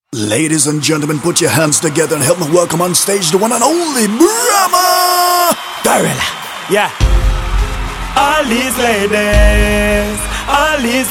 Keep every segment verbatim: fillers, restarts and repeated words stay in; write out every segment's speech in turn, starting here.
Ladies and gentlemen, put your hands together and help me welcome on stage the one and only Brahma Gorilla. Yeah. All these ladies, all these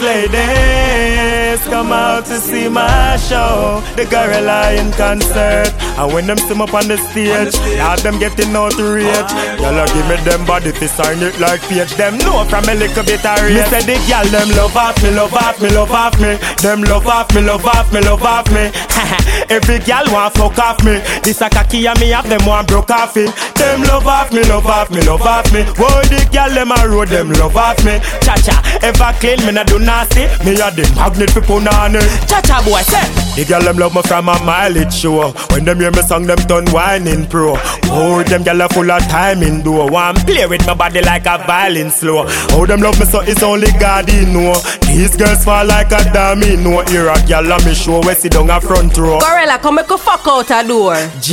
ladies come out to see my show, the Gorilla in concert. And when them sim up on the stage, have them getting outraged. Y'all give me them body to sign it like page. Them know from a little bit of rage. Me say the y'all them love off me, love off me, love off me. Them love off me, love off me, love off me. Every gal want fuck off me. This a cocky and me have them one broke off it. Them love off me, love off me, love off me. Whoa, the gal them a road, them love off me. Cha-cha, ever clean, me not do nasty. Me a the magnet for punani. Cha-cha boy, say the gal them love me from a mileage show. When them hear me song, them done whining pro. Oh, them gal are full of time in door. One play with my body like a violin slow. Oh, them love me so it's only God he know. These girls fall like a domino. Here a gal on me show, we sit down a front row. Gorilla, come make a fuck out a door.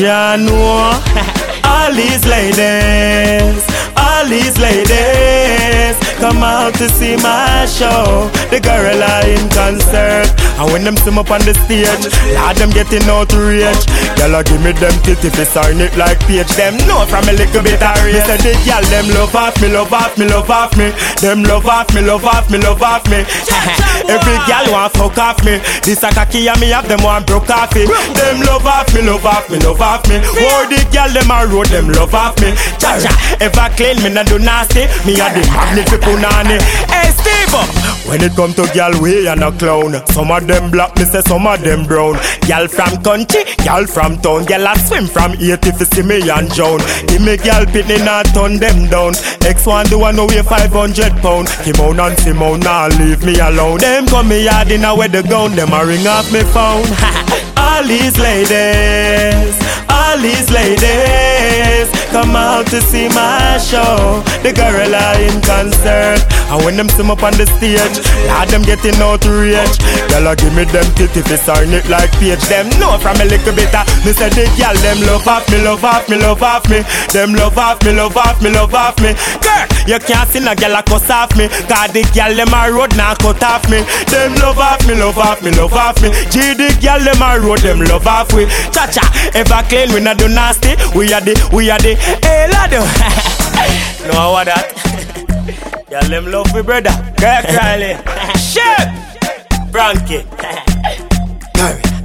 Jano, all these ladies, all these ladies come out to see my show, the Gorilla in concert. And when them sim up on the stage, lad them getting outraged. Y'all give me them titty fi sign it like page. Them know from a little bit of rage. Me say the y'all them love off me, love off me, love off me. Them love off me, love off me, love off me. Every gal want fuck off me. This a cocky and me have them one broke off it. Them love off me, love off me, love off me. Whoa, the gal them a road, them love off me. Cha-cha, ever clean, me not do nasty. Me a the magnet for punani. Hey Steve, when it come to gal we and a clown. Some of them black, me say some of them brown. Gal from country, gal from town. Gal a swim from eighty fi see me and drown. Give me gal pitney not turn them down. Next one do one weigh five hundred pound. Simone and Simone now leave me alone. Them come me yard in a where the gun. Them a ring off me phone. All these ladies, all these ladies come out to see my show, the Gorilla in concert. And when them sim up on the stage, lad them getting outraged. Y'all give me them titty fi sign it like page. Them know from a little bit of me say the gal them love off me, love off me, love off me. Them love off me, love off me, love off me. Girl, you can't see no gal a cuss off me, cause the gal them a road now cut off me. Them love off me, love off me, love off me. G the gal them a road, them love off we. Cha-cha, ever clean, we not do nasty. We are the, we are the, hey lad. Know what that? Y'all them love me brother. Kirk Riley. Shit. Frankie.